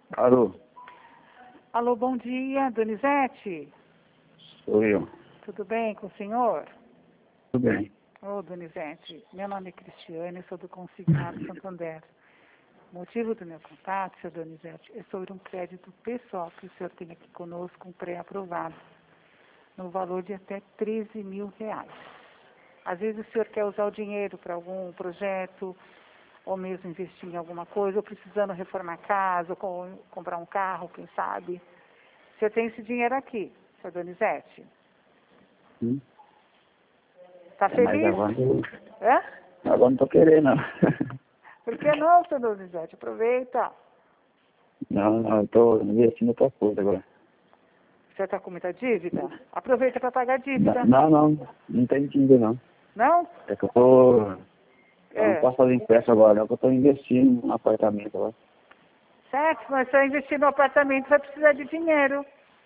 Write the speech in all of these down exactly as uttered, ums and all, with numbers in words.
Alô, Alô, bom dia, Donizete. sou eu. Tudo bem com o senhor? Tudo bem. Ô, Donizete, meu nome é Cristiane, sou do Consignado Santander. O motivo do meu contato, senhor Donizete, é sobre um crédito pessoal que o senhor tem aqui conosco, um pré-aprovado, no valor de até treze mil reais. Às vezes o senhor quer usar o dinheiro para algum projeto, ou mesmo investir em alguma coisa, ou precisando reformar a casa, ou com, comprar um carro, quem sabe. O senhor tem esse dinheiro aqui, senhor Donizete. Hum? Está É, mas feliz? agora, eu- Hã? agora não tô querendo, não. Por que não, senhor Donizete? Aproveita. Não, não, eu tô investindo outra coisa agora. Você está com muita dívida? Aproveita para pagar a dívida. Não, não, não tem dívida, não. Não? É que eu tô... Eu não É. posso fazer empréstimo agora, não, que eu tô investindo num apartamento agora. Certo, mas se eu investir no apartamento, vai precisar de dinheiro.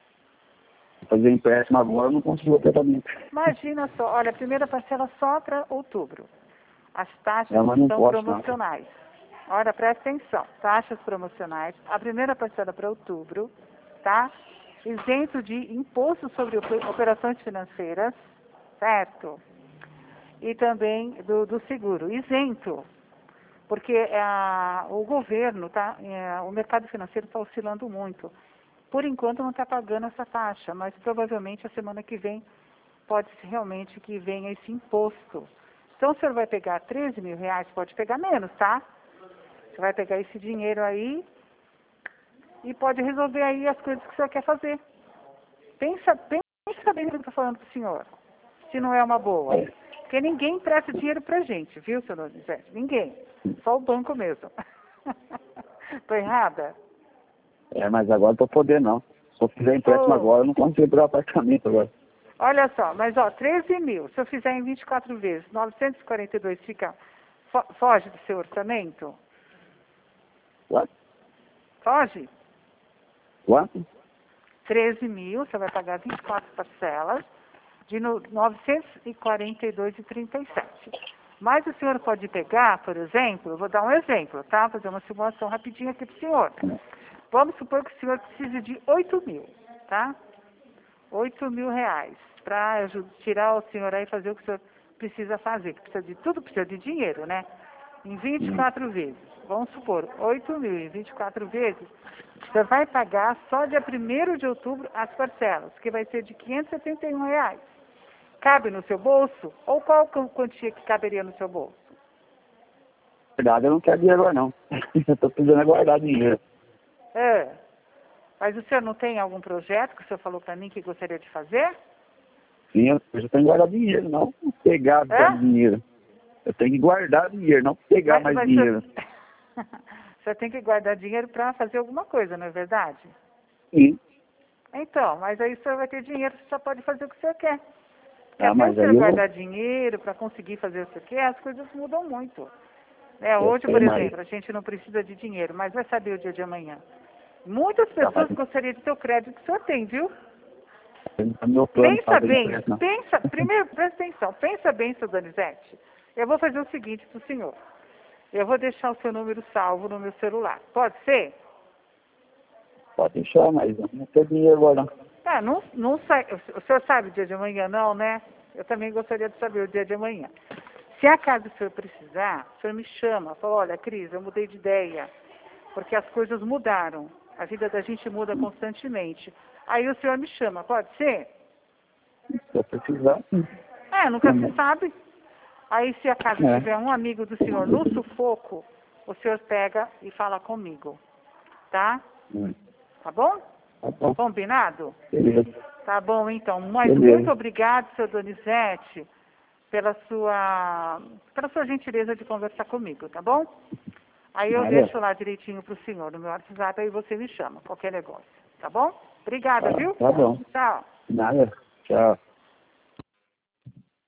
Fazer empréstimo agora, eu não consigo apartamento. Imagina só, olha, a primeira parcela só para outubro. As taxas Não, mas não são posso, não. promocionais. Olha, presta atenção. Taxas promocionais. A primeira parcela para outubro, tá? Isento de imposto sobre ope- operações financeiras, certo? E também do, do seguro, isento. Porque é, a- o governo, tá? É, o mercado financeiro está oscilando muito. Por enquanto não está pagando essa taxa, mas provavelmente a semana que vem pode ser realmente que venha esse imposto. Então o senhor vai pegar treze mil reais, pode pegar menos, tá? Você vai pegar esse dinheiro aí e pode resolver aí as coisas que o senhor quer fazer. Pensa, pensa bem no que eu estou falando para o senhor, se não é uma boa. Porque ninguém empresta dinheiro para gente, viu, senhor Donizete? Ninguém. Só o banco mesmo. Estou errada? É, mas agora não tô podendo, não. Se eu fizer empréstimo Oh. agora, eu não consigo abrir o apartamento agora. Olha só, mas ó, treze mil, se eu fizer em vinte e quatro vezes, novecentos e quarenta e dois fica, fo- foge do seu orçamento? What? Foge? Quanto? treze mil, você vai pagar vinte e quatro parcelas de no- novecentos e quarenta e dois reais e trinta e sete. Mas o senhor pode pegar, por exemplo, eu vou dar um exemplo, tá? Fazer uma simulação rapidinha aqui para o senhor. Vamos supor que o senhor precise de oito mil, tá? oito mil reais para tirar o senhor aí e fazer o que o senhor precisa fazer, que precisa de tudo, precisa de dinheiro, né? Em vinte e quatro vezes, vamos supor, oito mil em vinte e quatro vezes, você vai pagar só dia primeiro de outubro as parcelas, que vai ser de quinhentos e setenta e um reais. Cabe no seu bolso? Ou qual quantia que caberia no seu bolso? Na verdade, eu não quero dinheiro agora, não. Eu tô precisando guardar dinheiro. É. Mas o senhor não tem algum projeto que o senhor falou para mim que gostaria de fazer? Sim, eu eu já tenho que guardar dinheiro, não pegar É? dinheiro. Eu tenho que guardar dinheiro, não pegar Mas, mais mas dinheiro. Você... você tem que guardar dinheiro para fazer alguma coisa, não é verdade? Sim. Então, mas aí o senhor vai ter dinheiro, você só pode fazer o que o senhor quer. Porque Ah, até o mas aí senhor eu, guardar dinheiro para conseguir fazer o que o senhor quer, as coisas mudam muito. É, eu hoje, sei, por mas exemplo, a gente não precisa de dinheiro, mas vai saber o dia de amanhã. Muitas tá, pessoas mas gostariam de ter o crédito que o senhor tem, viu? não é meu plano Pensa fazer bem, empréstimo, não. pensa, primeiro, presta atenção, pensa bem, seu Donizete. Eu vou fazer o seguinte para o senhor. Eu vou deixar o seu número salvo no meu celular. Pode ser? Pode deixar, mas eu não tenho dinheiro agora, não. Ah, não, não sai. O senhor sabe o dia de amanhã, não, né? Eu também gostaria de saber o dia de amanhã. Se acaso o senhor precisar, o senhor me chama. Fala, olha, Cris, eu mudei de ideia. Porque as coisas mudaram. A vida da gente muda constantemente. Aí o senhor me chama, pode ser? Se eu precisar, sim. É, nunca se Uhum. sabe. Aí, se acaso É. tiver um amigo do senhor no sufoco, o senhor pega e fala comigo. Tá? Hum. Tá bom? Tá bom. Combinado? Beleza. Tá bom, então. Mas Beleza. muito obrigado, seu Donizete, pela sua, pela sua gentileza de conversar comigo, tá bom? Aí eu Nada. deixo lá direitinho pro senhor no meu WhatsApp, aí você me chama, qualquer negócio, tá bom? Obrigada, Tá, viu? tá bom. Tchau. Nada. Tchau.